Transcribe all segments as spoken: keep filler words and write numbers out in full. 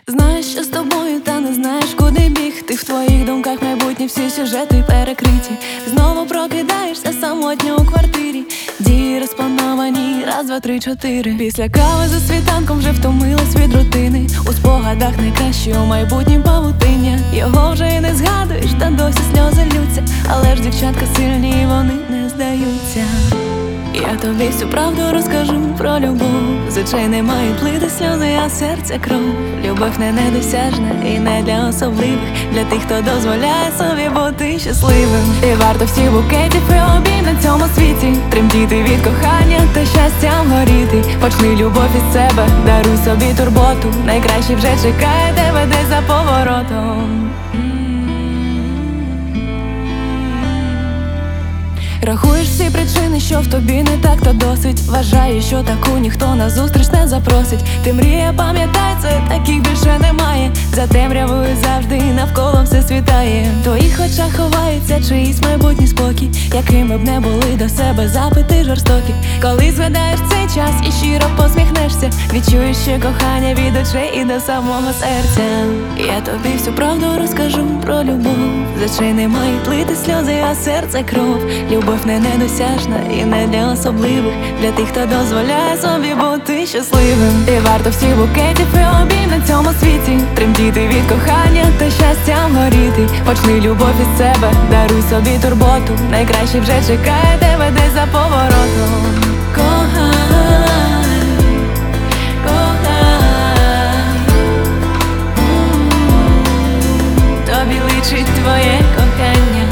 Знаєш, що з тобою, та не знаєш, куди бігти. В твоїх думках майбутні всі сюжети перекриті. Знову прокидаєшся самотньо у квартирі. Дії розплановані, раз, два, три, чотири. Після кави за світанком вже втомилась від рутини. У спогадах найкраще, у майбутнім павутиння. Його вже й не згадуєш, та досі сльози ллються. Але ж дівчатка сильні, і вони не здаються. Я тобі всю правду розкажу про любов. З очей не мають плити сльози, а серця кров. Любов не недосяжна і не для особливих, для тих, хто дозволяє собі бути щасливим. І варто всіх букетів і обійм на цьому світі тремтіти від кохання та щастям горіти. Почни любов із себе, даруй собі турботу. Найкраще вже чекає тебе десь за поворотом. Рахуєш всі причини, що в тобі не так, то досить. Вважаєш, що таку ніхто назустріч не запросить. Ти мрія, пам'ятай, це таких більше немає. За темрявою завжди навколо все світає. В твоїх очах ховається чиїсь майбутній спокій. Якими б не були до себе запити жорстокі. Коли згадаєш цей час і щиро посміхнешся, відчуєш ще кохання від очей і до самого серця. Я тобі всю правду розкажу про любов. З очей не мають лити сльози, а серце кров. Любов не недосяжна і не для особливих, для тих, хто дозволяє собі бути щасливим. І варто всіх букетів і обійм на цьому світі тремтіти від кохання та щастям горіти. Почни любов із себе, даруй собі турботу. Найкраще вже чекає тебе десь за поворотом. Кохай, кохай, тобі личить твоє кохання.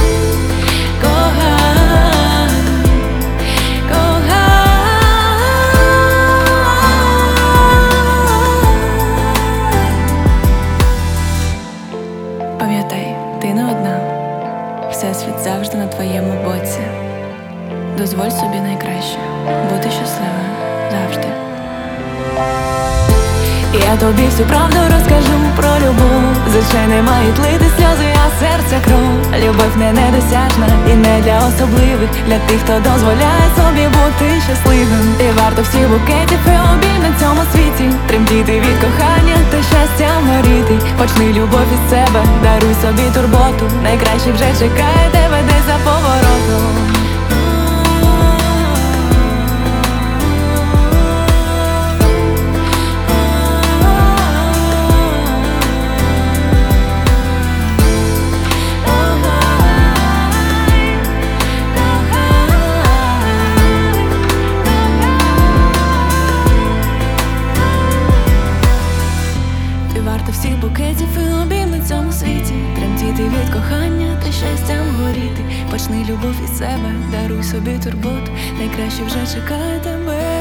Пам'ятай, ти не одна, всесвіт завжди на твоєму боці. Дозволь собі найкраще, бути щасливим завжди. Я тобі всю правду розкажу про любов. З очей не мають лити сльози, а серця кров. Любов не недосяжна і не для особливих, для тих, хто дозволяє собі бути щасливим. І варто всіх букетів і обійм на цьому світі тремтіти від кохання та щастям горіти. Почни любов із себе, даруй собі турботу. Найкраще вже чекає тебе десь за поворотом. Варто всіх букетів і обійм на цьому світі тремтіти від кохання та щастям горіти. Почни любов із себе, даруй собі турботу. Найкраще вже чекає тебе.